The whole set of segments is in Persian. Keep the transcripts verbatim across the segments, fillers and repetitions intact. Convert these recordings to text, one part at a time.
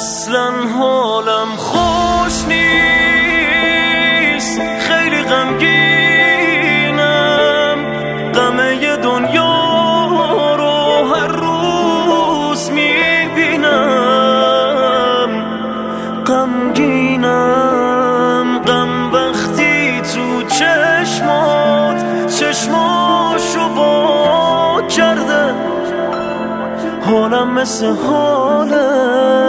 اصلا حالم خوش نیست، خیلی غمگینم، غم یه دنیا رو هر روز میبینم. غمگینم، غم وقتی تو چشمات چشماشو با کرده، حالم مثل حاله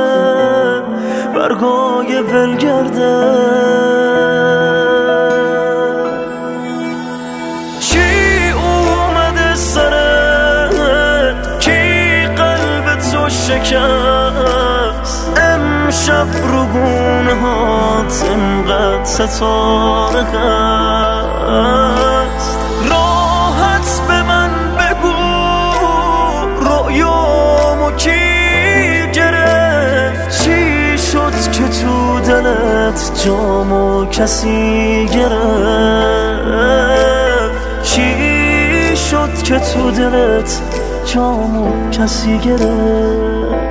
برگای ولگرده. چی اومده سرت، کی قلب تو شکست، امشب رو گونه هات انقدر ستاره هست. راحت به من بگو رویامو کی گرفت، چی شد که تو دلت جامو کسی گرفت، چی شد که تو دلت جامو کسی گرفت.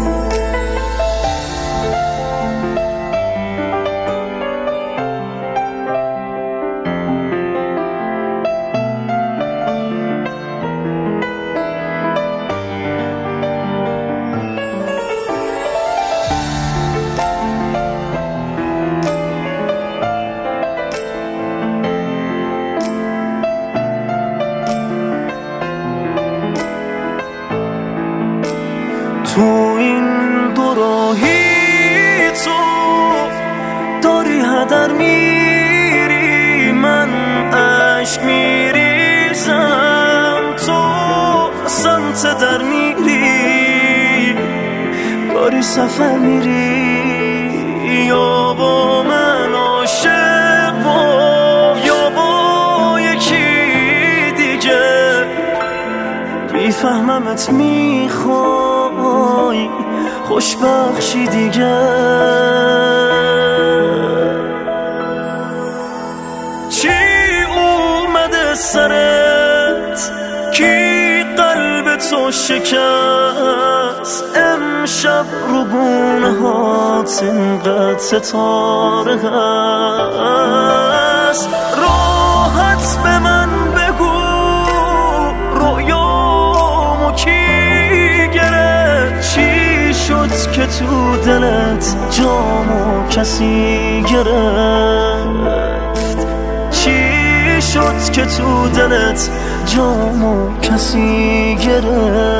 تو این دو راهی تو داری هدر میری، من عشق میریزم، تو سمت در میری، داری سفر میری، یا با من عاشق باش یا با یکی دیگه. میفهممت میخوای خوشبخشی دیگه. چی اومده سرت، کی قلب تو شکست، امشب رو گونه هات اینقدر ستاره هست. راحت به من بگو رویامو کی گرفت، چی شد که تو دلت جامو کسی گرفت، چی شد که تو دلت جامو کسی گرفت.